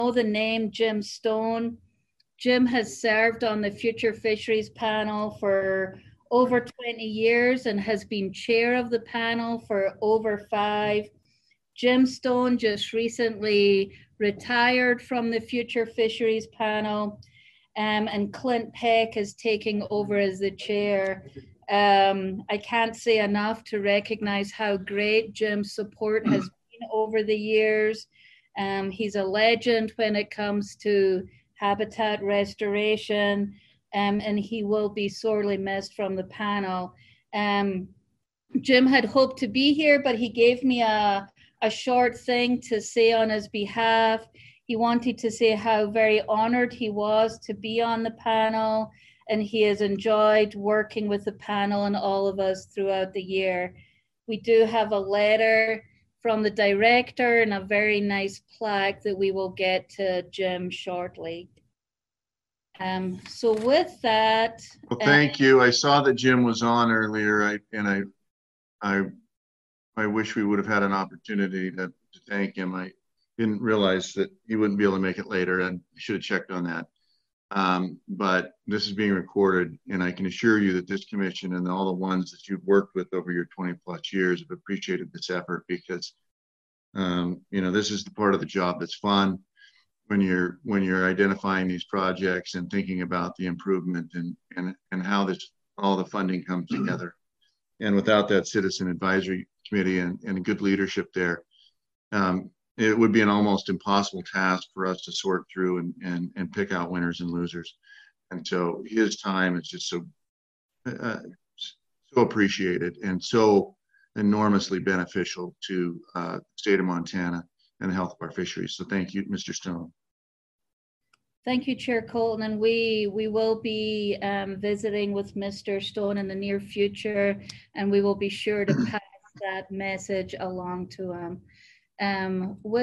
the name Jim Stone. Jim has served on the Future Fisheries panel for over 20 years and has been chair of the panel for over 5. Jim Stone just recently retired from the Future Fisheries panel, and Clint Peck is taking over as the chair. I can't say enough to recognize how great Jim's support has been over the years. He's a legend when it comes to habitat restoration, and he will be sorely missed from the panel. Jim had hoped to be here, but he gave me a short thing to say on his behalf. He wanted to say how very honored he was to be on the panel, and he has enjoyed working with the panel and all of us throughout the year. We do have a letter from the director and a very nice plaque that we will get to Jim shortly. So with that. Well, thank you. I saw that Jim was on earlier, I wish we would have had an opportunity to thank him. I didn't realize that he wouldn't be able to make it later, and I should have checked on that. But this is being recorded, and I can assure you that this commission and all the ones that you've worked with over your 20+ years have appreciated this effort, because this is the part of the job that's fun when you're identifying these projects and thinking about the improvement and how all the funding comes together. And without that citizen advisory committee and good leadership there, it would be an almost impossible task for us to sort through and pick out winners and losers. And so his time is just so appreciated and so enormously beneficial to the state of Montana and the health of our fisheries. So thank you, Mr. Stone. Thank you, Chair Colton, and we will be visiting with Mr. Stone in the near future, and we will be sure to pass that message along to him. With